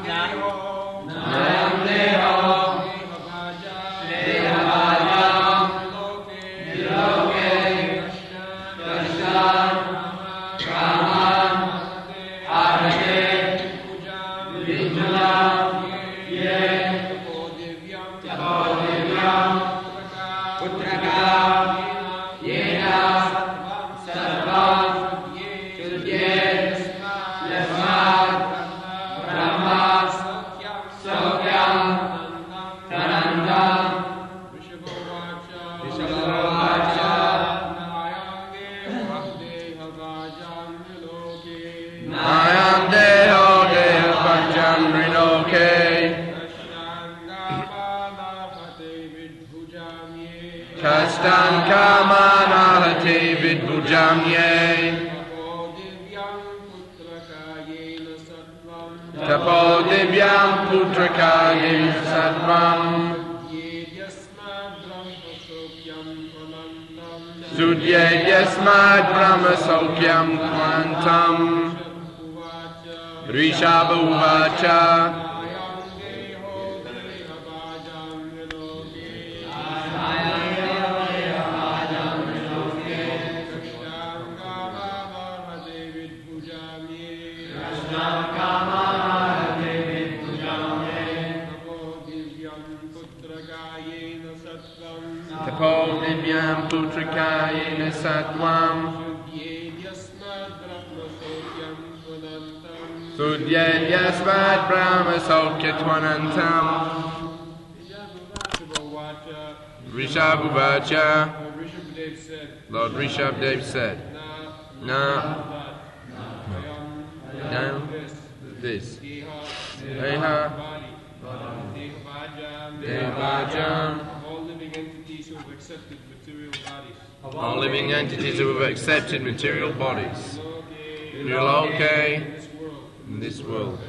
Lord Rishabdev said, now this. Deha, Devajam, all living entities who have accepted material bodies. Niloke, in this world.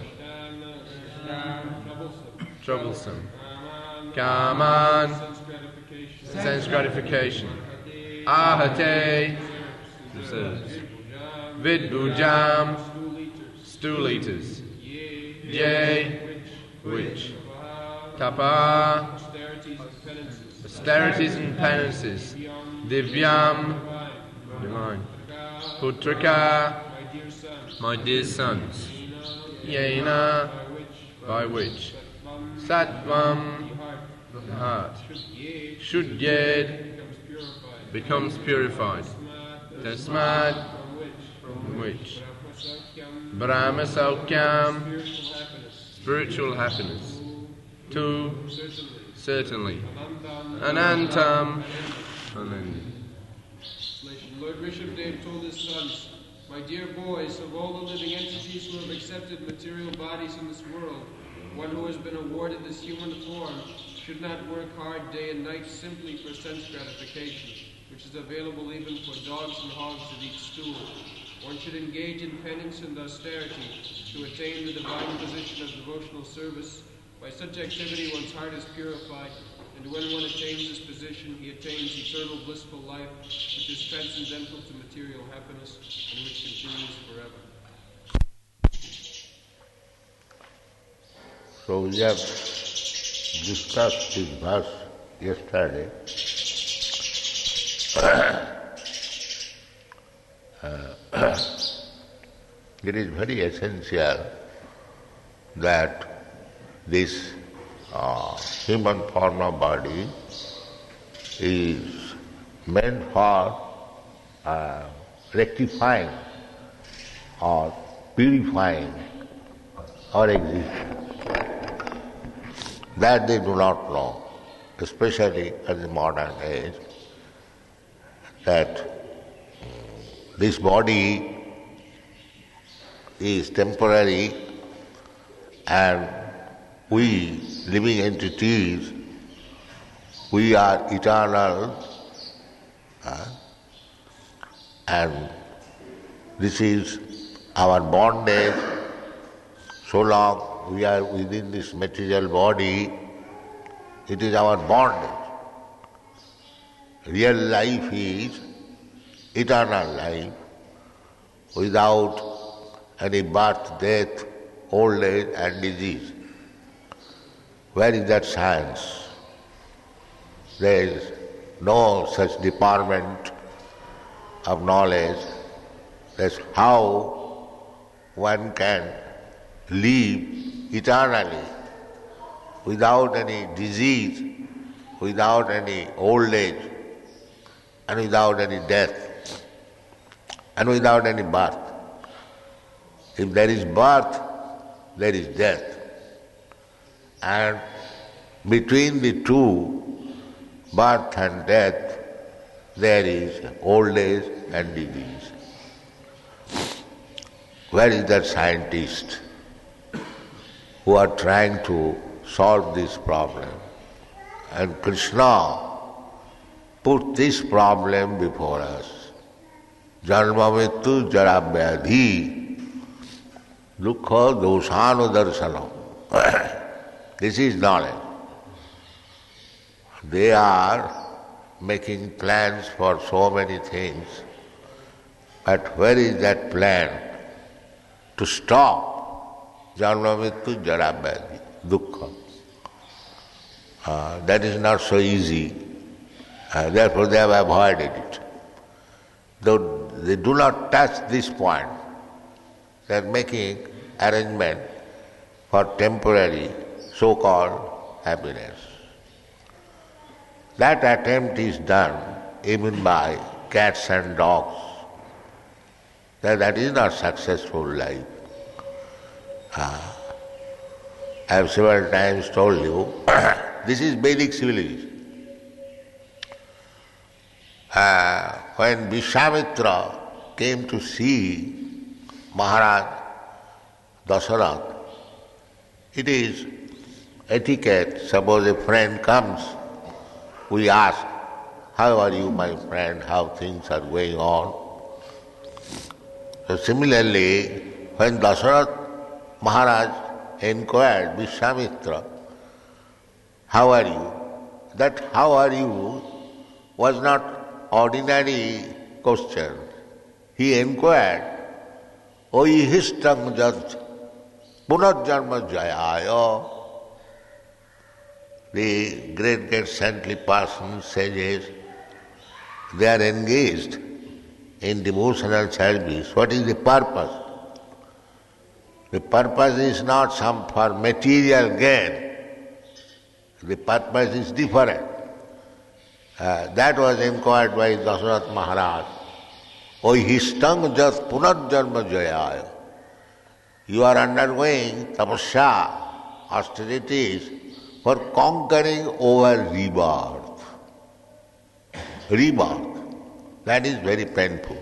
Troublesome. Kaman, sense gratification. Ahate, themselves. Vidbujam, stool eaters. Jay, which. Tapa, austerities and penances. Divyam, divine. Putraka, my dear sons. Yena, by which. Sattvam, the heart. Shudyed, becomes purified. Tasmad, which. Brahma Saukyam, spiritual happiness. Tu, certainly. Anantam, unending. Lord Rishabdev told his sons, my dear boys, of all the living entities who have accepted material bodies in this world, one who has been awarded this human form should not work hard day and night simply for sense gratification, which is available even for dogs and hogs that eat stool. One should engage in penance and austerity to attain the divine position of devotional service. By such activity one's heart is purified, and when one attains this position, he attains eternal blissful life, which is transcendental to material happiness, and which continues forever. So we have discussed this verse yesterday. It is very essential that this human form of body is meant for rectifying or purifying our existence. That they do not know, especially at the modern age, that this body is temporary and we, living entities, we are eternal, and this is our bondage. So long we are within this material body, it is our bondage. Real life is eternal life, without any birth, death, old age and disease. Where is that science? There is no such department of knowledge. That's how one can live eternally without any disease, without any old age, and without any death, and without any birth. If there is birth, there is death. And between the two, birth and death, there is old age and disease. Where is that scientist who are trying to solve this problem? And Krishna put this problem before us. Janma mrityu jara vyadhi dukkha dosanu darshanam. This is knowledge. They are making plans for so many things, but where is that plan to stop janma mrityu jara vyadhi dukkha? That is not so easy. Therefore they have avoided it. Though they do not touch this point, they are making arrangement for temporary so-called happiness. That attempt is done even by cats and dogs. That is not successful life. I have several times told you, this is Vedic civilization. When Vishwamitra came to see Maharaj Dasarath, it is etiquette, suppose a friend comes, we ask, how are you, my friend, how things are going on? So similarly, when Dasarath Maharaj inquired Vishwamitra, how are you? That how are you was not ordinary question. He inquired, O ihistang jat punarjanma jayaya. The great saintly persons, sages, they are engaged in devotional service. What is the purpose? The purpose is not some for material gain. The purpose is different. That was inquired by Dasarath Maharaj. O histang jat punarjanma jayaya. You are undergoing tapasya, austerities, for conquering over rebirth. Rebirth, that is very painful.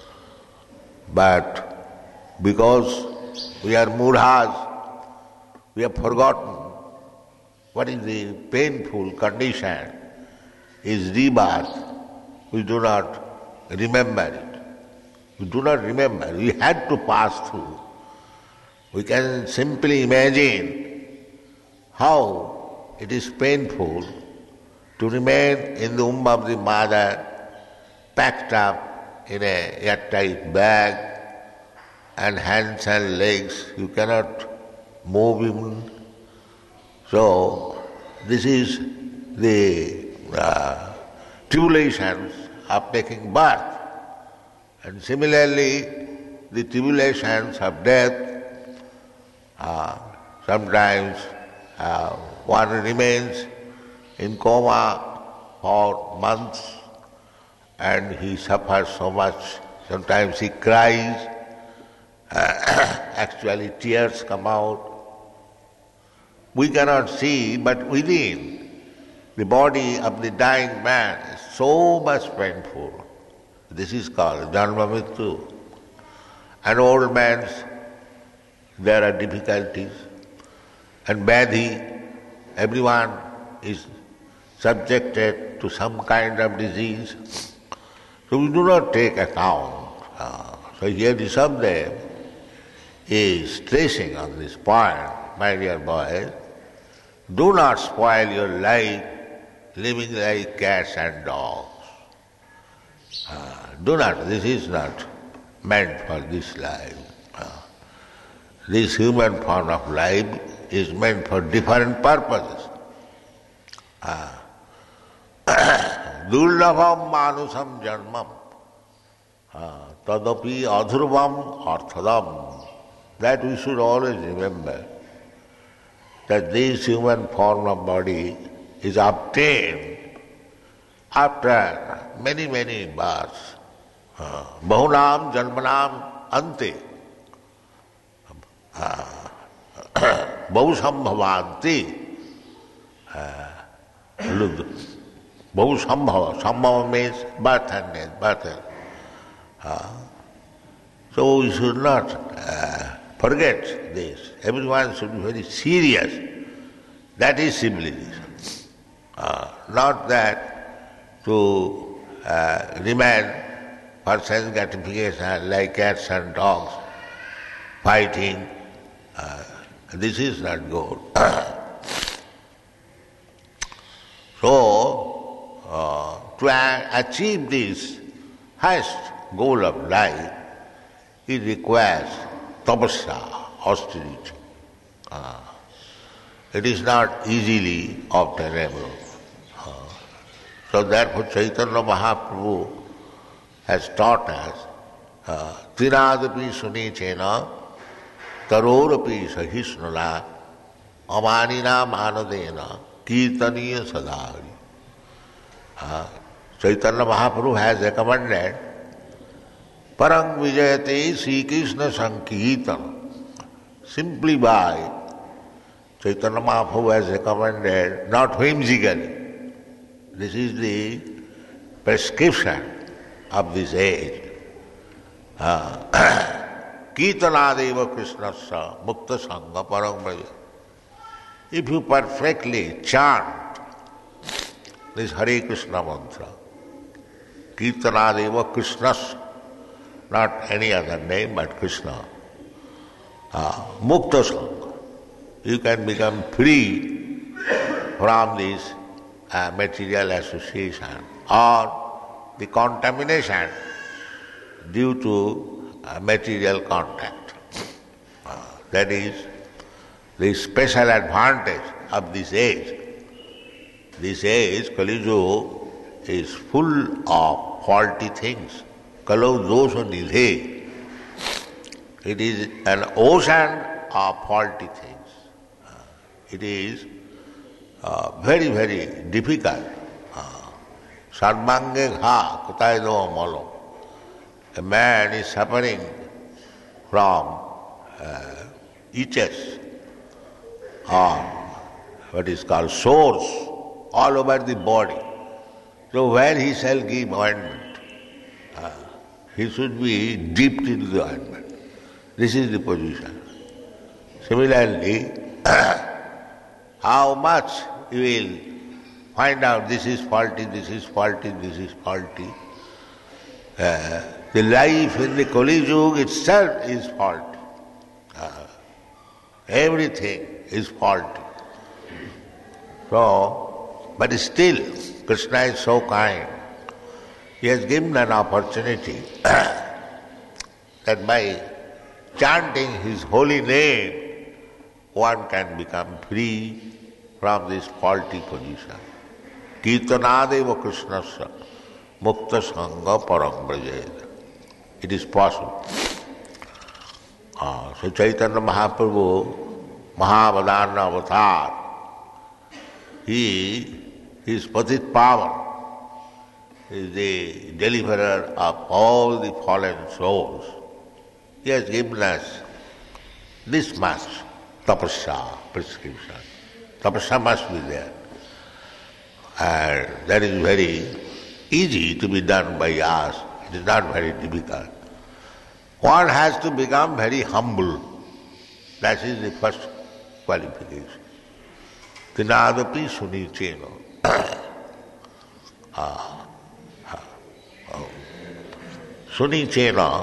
But because we are mudhas, we have forgotten what is the painful condition is rebirth. We do not remember it. We do not remember. We had to pass through. We can simply imagine how it is painful to remain in the womb of the mother, packed up in a airtight bag, and hands and legs, you cannot move even. So, this is the tribulations of taking birth. And similarly, the tribulations of death, sometimes one remains in coma for months and he suffers so much. Sometimes he cries, actually tears come out. We cannot see, but within the body of the dying man is so much painful. This is called janma mrityu. And old man's, there are difficulties. And vyadhi, everyone is subjected to some kind of disease. So we do not take account. So here Rishabdev is stressing on this point, my dear boys. Do not spoil your life living like cats and dogs. Do not, this is not meant for this life. this human form of life is meant for different purposes. Durlabham manusam janmam tadapi adhurvam arthadam. That we should always remember, that this human form of body is obtained after many, many births. Bahunam janmanam ante. Bahusam bhavanti. Bahusambhava. Sambhava means birth and death, birth and death. So we should not forget this. Everyone should be very serious. That is civilization. Not that to remain for sense gratification like cats and dogs fighting. This is not good. So, to achieve this highest goal of life, it requires tapasya, austerity. It is not easily obtainable. So therefore Chaitanya Mahaprabhu has taught us, Tiradapi sunichena tarorapi sahisnula amanina manadena kirtaniya sadhari. Chaitanya Mahaprabhu has recommended Parang Vijayate Sri Krishna Sankirtan. Simply by Chaitanya Mahaprabhu has recommended, not whimsically. This is the prescription of this age. Kirtanadeva Krishnasya Mukta Sangha Parang Vijayate. If you perfectly chant this Hare Krishna mantra, Kirtanadeva Krishnasya, not any other name but Krishna, Mukta Sangha, you can become free from this material association or the contamination due to material contact. That is the special advantage of this age. This age, Kali Yuga, is full of faulty things. Kalau dosha nidhe. It is an ocean of faulty things. It is very, very difficult. Sarvange gha kutaido malo. A man is suffering from itches or what is called sores all over the body. So where he shall give ointment? He should be dipped into the ointment. This is the position. Similarly, how much you will find out this is faulty, this is faulty, this is faulty. The life in the Kali Yuga itself is faulty. Everything is faulty. So, but still, Krishna is so kind. He has given an opportunity that by chanting His holy name, one can become free from this faulty position. Kirtanadeva Krishnasya Mukta Sangha Parang Vrajayate. It is possible. So Chaitanya Mahaprabhu, Mahavadana Avatar, his Patit Pavan, is the deliverer of all the fallen souls. He has given us this much tapasya prescription. Tapasya must be there. And that is very easy to be done by us. It is not very difficult. One has to become very humble. That is the first qualification. Tinadapi sunicheno. Sunichena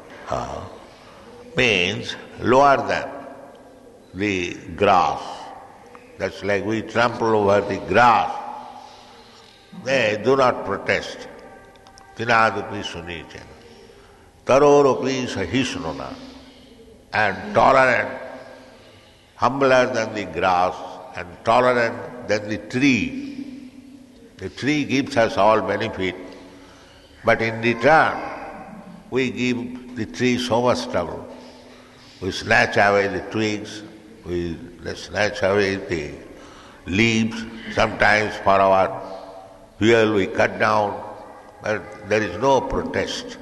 means lower than the grass. That's like we trample over the grass. They do not protest. Tinadapi sunichena. Tarorapi sahisnuna. and tolerant, humbler than the grass and tolerant than the tree. The tree gives us all benefit, but in return we give the tree so much trouble. We snatch away the twigs, we snatch away the leaves, sometimes for our fuel we cut down, but there is no protest.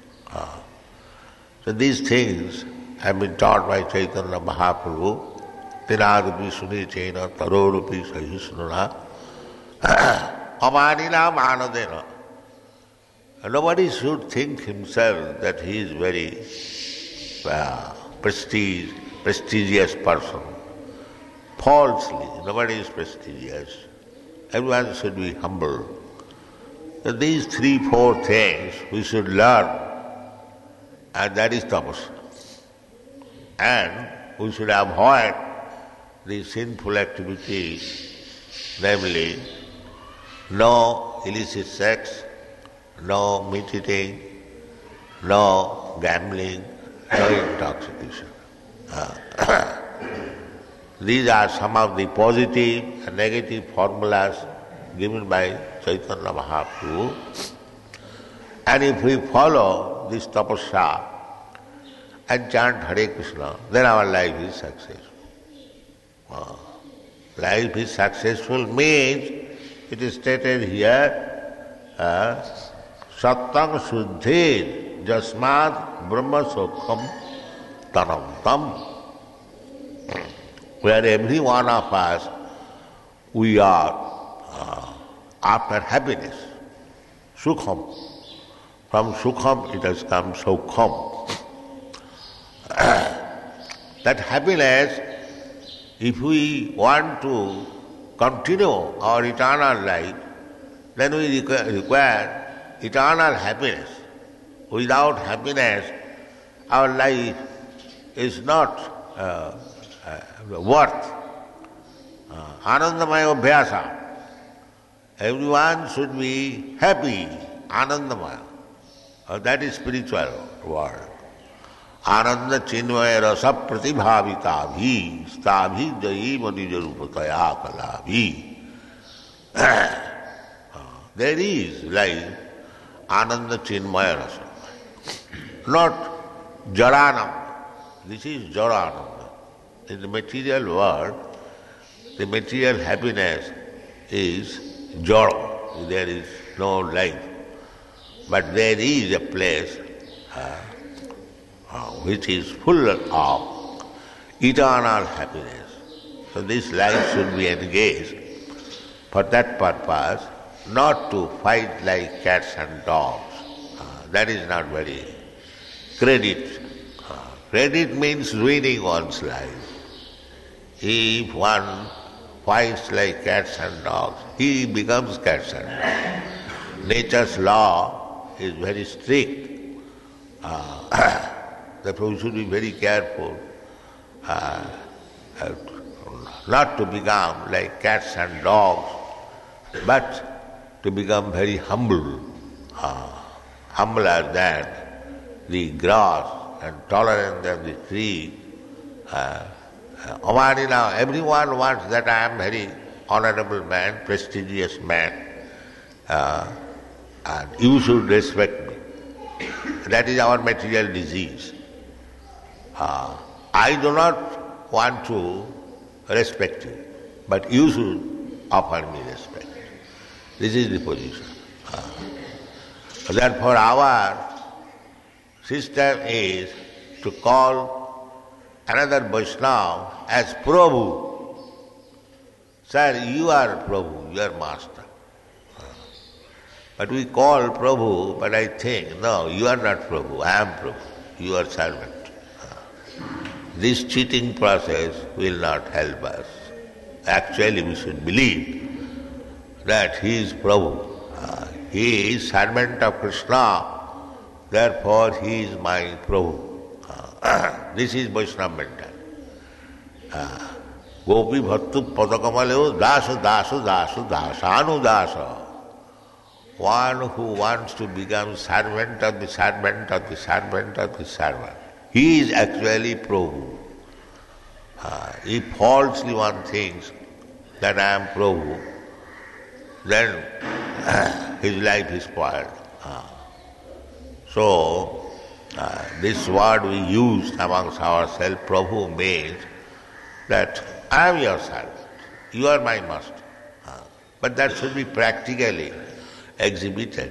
So these things have been taught by Chaitanya Mahaprabhu. Tinadupi suni chena tarorupi sahisnuna amanina manadena. Nobody should think himself that he is very prestigious person. Falsely, nobody is prestigious. Everyone should be humble. So these 3-4 things we should learn, and that is tapasya. And we should avoid the sinful activities, namely no illicit sex, no meat eating, no gambling, no intoxication. These are some of the positive and negative formulas given by Chaitanya Mahaprabhu. And if we follow this tapasya and chant Hare Krishna, then our life is successful. Life is successful means, it is stated here, Sattang Shuddhir Jasmad Brahma Sokham Tanam Tam. Where every one of us, we are after happiness, Sukham. From Sukham it has come Sokham. That happiness, if we want to continue our eternal life, then we require eternal happiness. Without happiness, our life is not worth. Anandamaya Abhyasa. Everyone should be happy, Anandamaya. That is spiritual word. Ananda chinmaya rasa pratibhavita bhi stabhi jayi manijarupataya kalabhi. There is life, Ananda chinmaya rasa. Not jaranam. This is jaranam. In the material world, the material happiness is jara. There is no life. But there is a place which is full of eternal happiness. So this life should be engaged for that purpose, not to fight like cats and dogs. That is not very credit. Credit means ruining one's life. If one fights like cats and dogs, he becomes cats and dogs. Nature's law is very strict. Therefore we should be very careful not to become like cats and dogs, but to become very humble, humbler than the grass and tolerant than the tree. Now everyone wants that I am very honorable man, prestigious man, and you should respect me. That is our material disease. I do not want to respect you, but you should offer me respect. This is the position. Therefore our system is to call another Vaishnava as Prabhu. Sir, you are Prabhu, you are master. But we call Prabhu, but I think, no, you are not Prabhu, I am Prabhu, you are servant. This cheating process will not help us. Actually, we should believe that he is Prabhu. He is servant of Krishna, therefore he is my Prabhu. This is Vaishnava mentality. Gopi bhattu padakamaleo dasa dasa dasa dasanu dasa. One who wants to become servant of the servant of the servant of the servant. he is actually Prabhu. If falsely one thinks that I am Prabhu, then his life is spoiled. So, this word we use amongst ourselves, Prabhu, means that I am your servant, you are my master. But that should be practically exhibited.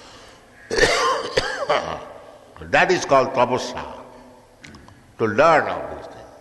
That is called tapasya, to learn of this thing.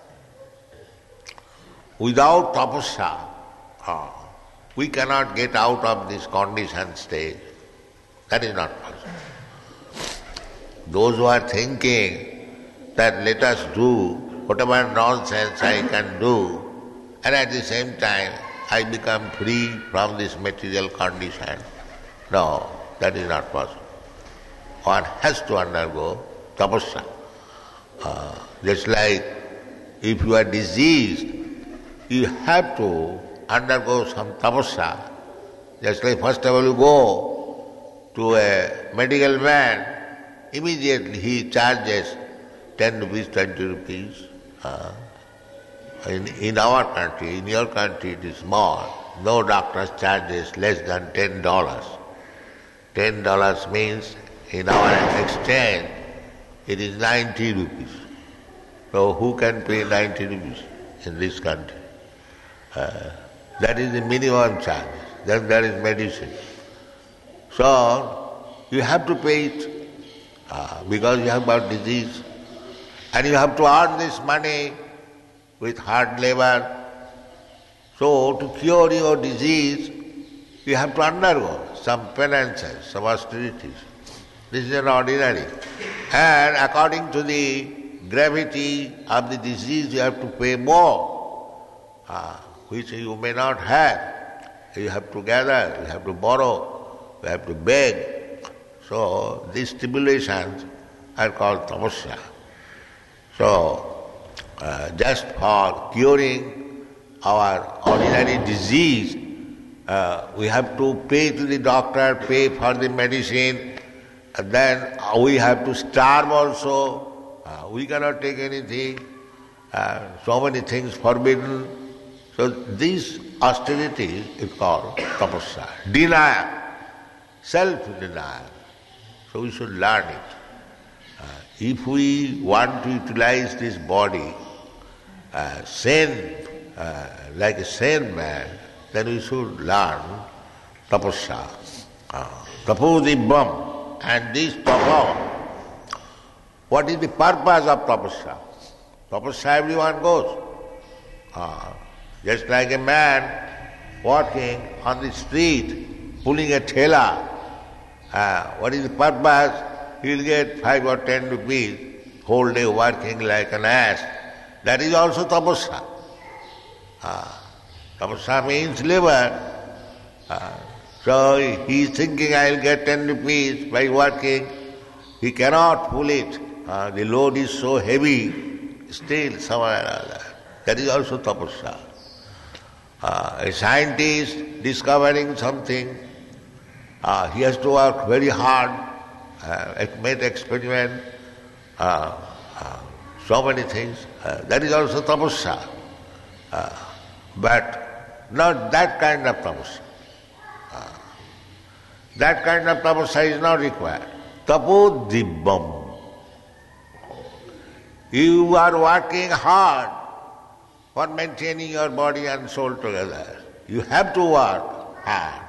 Without tapasya, we cannot get out of this conditioned state. That is not possible. Those who are thinking that let us do whatever nonsense I can do, and at the same time I become free from this material condition. No, that is not possible. One has to undergo tapasya. Just like if you are diseased, you have to undergo some tapasya. Just like first of all you go to a medical man, immediately he charges 10 rupees, 20 rupees. In our country, in your country it is more. No doctor charges less than $10. $10 means in our exchange it is 90 rupees. So who can pay 90 rupees in this country? That is the minimum charge. Then there is medicine. So you have to pay it because you have got disease. And you have to earn this money with hard labor. So to cure your disease, you have to undergo some penances, some austerities. This is an ordinary. And according to the gravity of the disease, you have to pay more, which you may not have. You have to gather, you have to borrow, you have to beg. So these tribulations are called tapasya. So, just for curing our ordinary disease, we have to pay to the doctor, pay for the medicine, and then we have to starve also. We cannot take anything. So many things forbidden. So this austerity is called tapasya. Denial, self-denial. So we should learn it. If we want to utilize this body, like a sane man, then we should learn tapasya. Tapodibbam. And this tapa, what is the purpose of tapasya? Tapasya everyone goes. Just like a man walking on the street, pulling a thela, what is the purpose? He will get 5 or 10 rupees, whole day working like an ass. That is also tapasya. Tapasya means labor. So he is thinking, I will get 10 rupees by working. He cannot pull it. The load is so heavy, still somewhere or other. That is also tapasya. A scientist discovering something, he has to work very hard, make experiment, so many things. That is also tapasya. But not that kind of tapasya. That kind of tapasya is not required. Tapodibbam. You are working hard for maintaining your body and soul together. You have to work hard.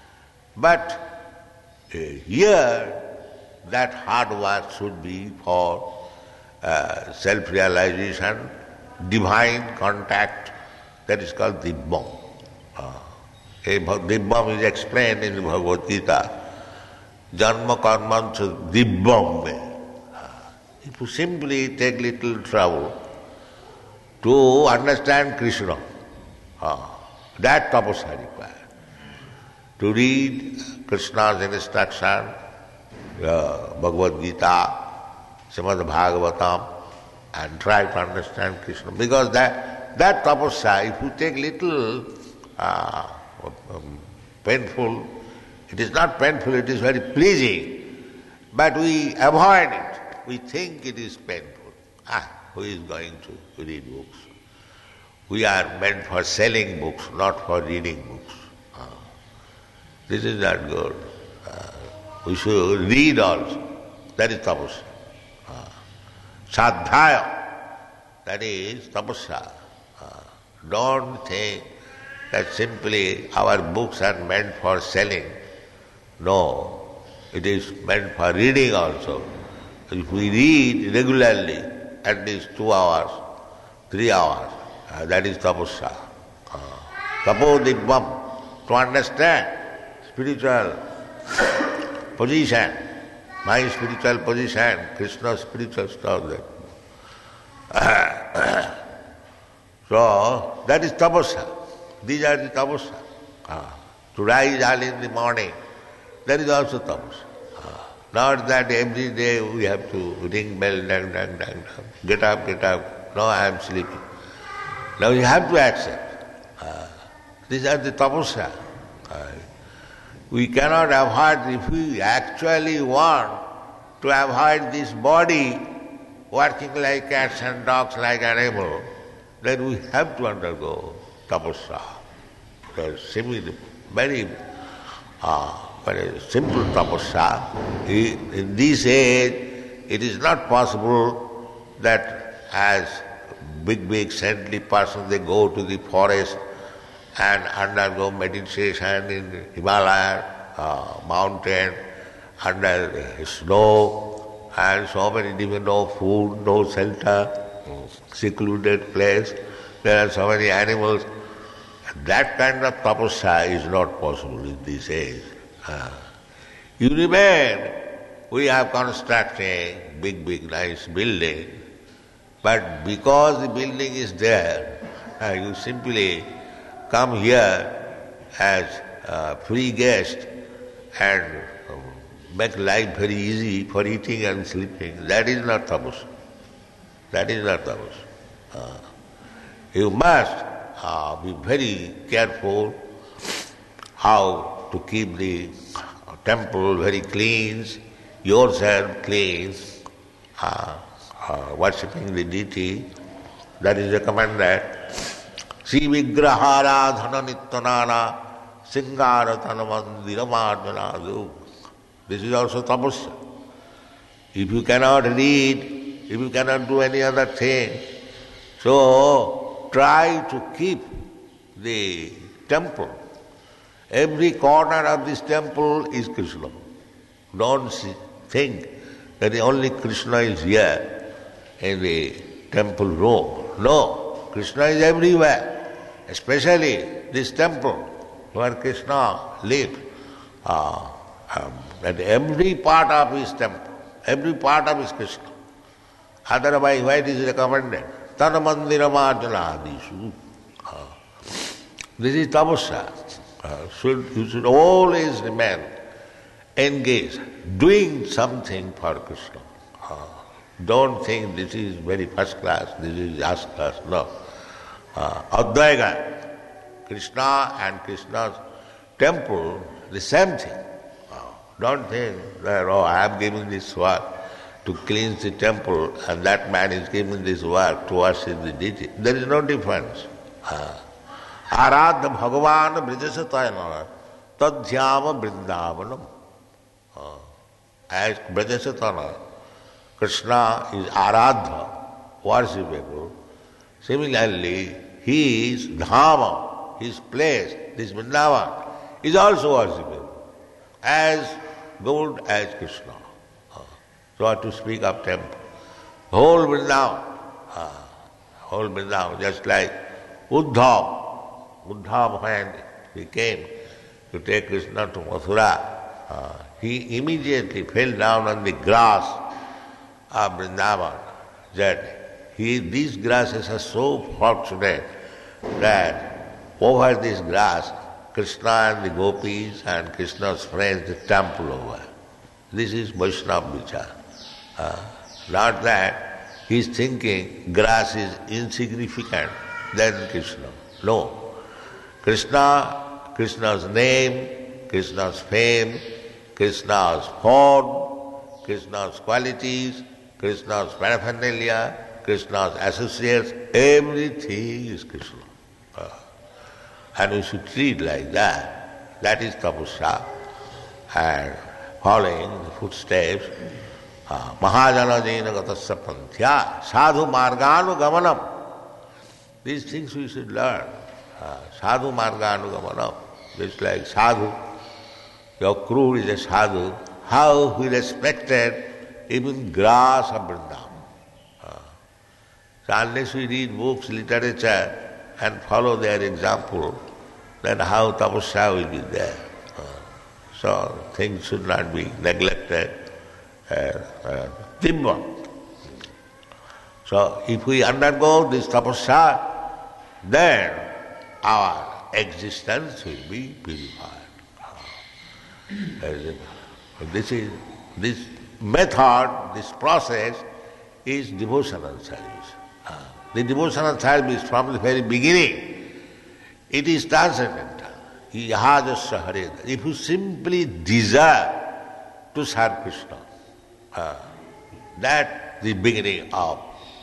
But here, that hard work should be for self-realization, divine contact. That is called dibbam. Dibbam is explained in the Bhagavad Gita. Janma karmancha dibbam me. If you simply take little trouble to understand Krishna, that tapasya required. To read Krishna's instruction, Bhagavad Gita, Srimad Bhagavatam, and try to understand Krishna. Because that tapasya, if you take little painful, it is not painful, it is very pleasing, but we avoid it. We think it is painful. Who is going to read books? We are meant for selling books, not for reading books. This is not good. We should read also. That is tapasya. Sadhaya, that is tapasya. Don't think that simply our books are meant for selling. No, it is meant for reading also. If we read regularly, at least 2 hours, 3 hours, that is tapasya. Tapodibvam, to understand spiritual position, my spiritual position, Krishna's spiritual stuff. So, that is tapasya. These are the tapasya. To rise early in the morning, that is also tapasya. Not that every day we have to ring bell, dang, dang, dang, dang. Get up. No, I am sleeping. Now you have to accept. These are the tapasya. We cannot avoid, if we actually want to avoid this body working like cats and dogs, like animals, then we have to undergo tapasya. Very simple tapasya. In this age, it is not possible that as big saintly persons, they go to the forest and undergo meditation in Himalaya, mountain, under snow, and so many different, no food, no shelter, secluded place. There are so many animals. That kind of tapasya is not possible in this age. You remain, we are constructing big, nice building, but because the building is there, you simply come here as a free guest and make life very easy for eating and sleeping. That is not tapasya. That is not tapasya. You must be very careful how to keep the temple very clean, yourself clean, worshipping the deity. That is recommended. Sri Vigrahara Dhana Nityanana Singara Tanamandiramadhanadu. This is also tapasya. If you cannot read, if you cannot do any other thing, so try to keep the temple. Every corner of this temple is Krishna. Don't think that only Krishna is here in the temple room. No, Krishna is everywhere, especially this temple where Krishna lives. And every part of his temple, every part of his Krishna. Otherwise, why it is recommended? Tana mandira marjana adishu. This is tapasya. You should always remain engaged, doing something for Krishna. Don't think this is very first class, this is last class. No. Advaita, Krishna and Krishna's temple, the same thing. Don't think that, I am giving this work to cleanse the temple and that man is giving this work to worship the deity. There is no difference. Aradha Bhagavan Brajasatayana Tadhyama Vrindavanam. As Brajasatana, Krishna is Aradha, worshipable. Similarly, his Dhama, his place, this Vrindavan, is also worshipable. As good as Krishna. So to speak of temple. Whole Vrindavan, just like Uddhav when he came to take Krishna to Mathura, he immediately fell down on the grass of Vrindavan. That these grasses are so fortunate that over this grass, Krishna and the gopis and Krishna's friends, the temple over. This is Vaishnava Vichar. Not that he is thinking grass is insignificant than Krishna. No. Krishna's name, Krishna's fame, Krishna's form, Krishna's qualities, Krishna's paraphernalia, Krishna's associates, everything is Krishna. And we should treat like that. That is tapasya. And following the footsteps, Mahajana Jaina Gatasya Panthya, Sadhu Marganu Gamanam. These things we should learn. Sadhu Marganu Gamanam. Just like sadhu, your crew is a sadhu, how he respected even grass of Vrindavan. So unless we read books, literature, and follow their example, then how tapasya will be there? So things should not be neglected. Dimma. So if we undergo this tapasya, then our existence will be purified. This method, this process is devotional service. The devotional service from the very beginning, it is transcendental. Ihajasya Hare. If you simply desire to serve Krishna, that's the beginning of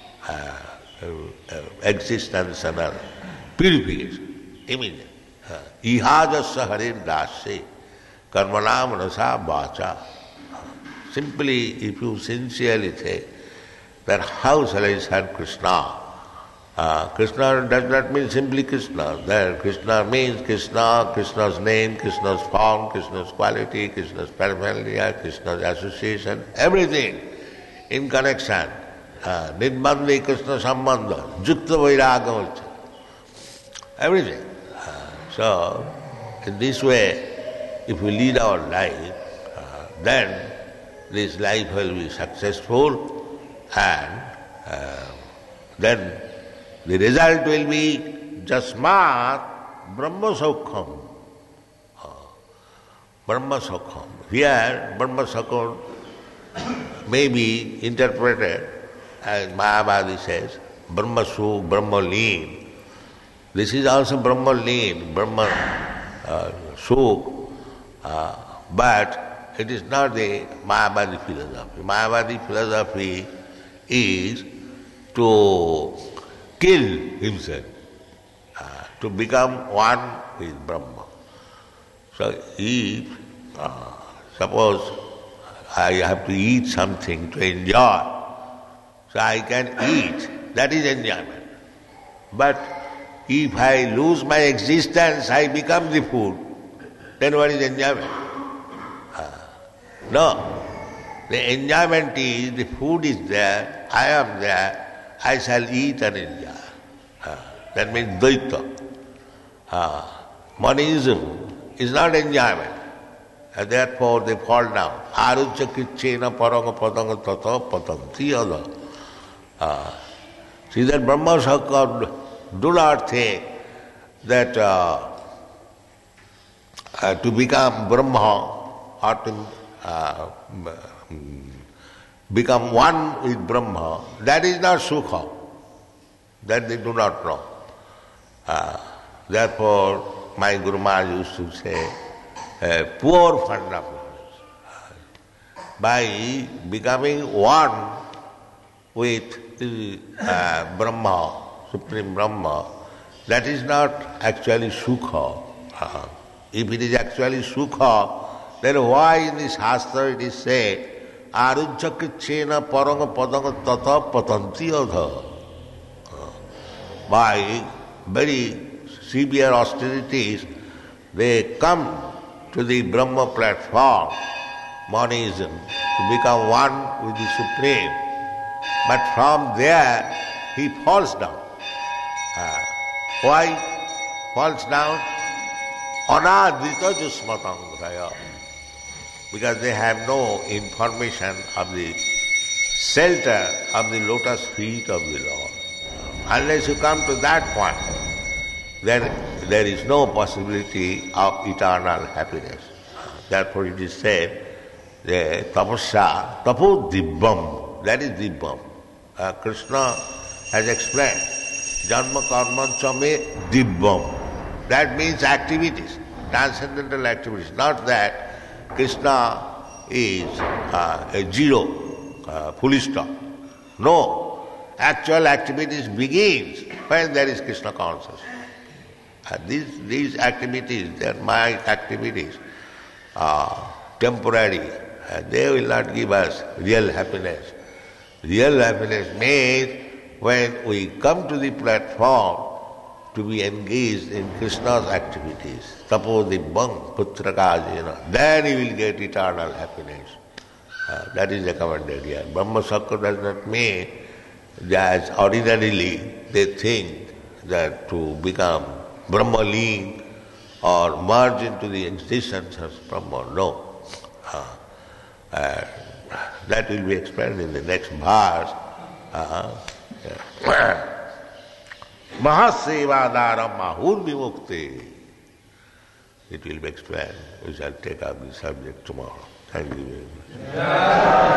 existence and purification. Immediate. Ihajasya Hare Dasya Karmanam Rasa Vacha. Simply, if you sincerely say that how shall I serve Krishna? Krishna does not mean simply Krishna. There Krishna means Krishna, Krishna's name, Krishna's form, Krishna's quality, Krishna's paraphernalia, Krishna's association, everything in connection. Nidbandhi Krishna Sambandha, Jukta Vairagam, everything. So, in this way, if we lead our life, then this life will be successful, and then the result will be Jasmat Brahma Saukham. Brahma Saukham. Here, Brahma Saukham may be interpreted as Mayavadi says, Brahma Sukh, Brahma Leen. This is also Brahma Leen, Brahma Sukh, but it is not the Mayavadi philosophy. Mayavadi philosophy is to kill himself, to become one with Brahma. So if, suppose I have to eat something to enjoy, so I can eat, that is enjoyment. But if I lose my existence, I become the food, then what is enjoyment? No. The enjoyment is, the food is there, I am there, I shall eat and enjoy. That means Dvaita. Monism is not enjoyment. And therefore they fall down. Arujya kichena paranga padanga tata patanti ada. See that Brahma Sakha do not think that to become Brahma or to become one with Brahma, that is not Sukha. That they do not know. Therefore, my Guru Maharaj used to say, poor fundamentals. By becoming one with the Brahma, Supreme Brahma, that is not actually Sukha. If it is actually Sukha, then why in this Shastra it is said, Arujyakichena paranga padanga tata patanti adha. By very severe austerities, they come to the Brahma platform, monism, to become one with the Supreme. But from there, he falls down. Why falls down? Anadita jusmatangraya. Because they have no information of the shelter of the lotus feet of the Lord. Unless you come to that point, then there is no possibility of eternal happiness. Therefore it is said, the tapasya, tapo dibbam, that is dibbam. Krishna has explained, janma karmancha me dibbam. That means activities, transcendental activities. Not that Krishna is a zero, full stop. No. Actual activities begins when there is Krishna consciousness. And these activities, they are my activities, are temporary, and they will not give us real happiness. Real happiness means when we come to the platform to be engaged in Krishna's activities. Suppose the bang putraka, then you will get eternal happiness. That is recommended here. Brahma Sakya does not mean that ordinarily they think that to become Brahmaling or merge into the existence of Brahma. No. That will be explained in the next verse. Mahasevadaram mahur vimukti. It will be explained. We shall take up the subject tomorrow. Thank you very much.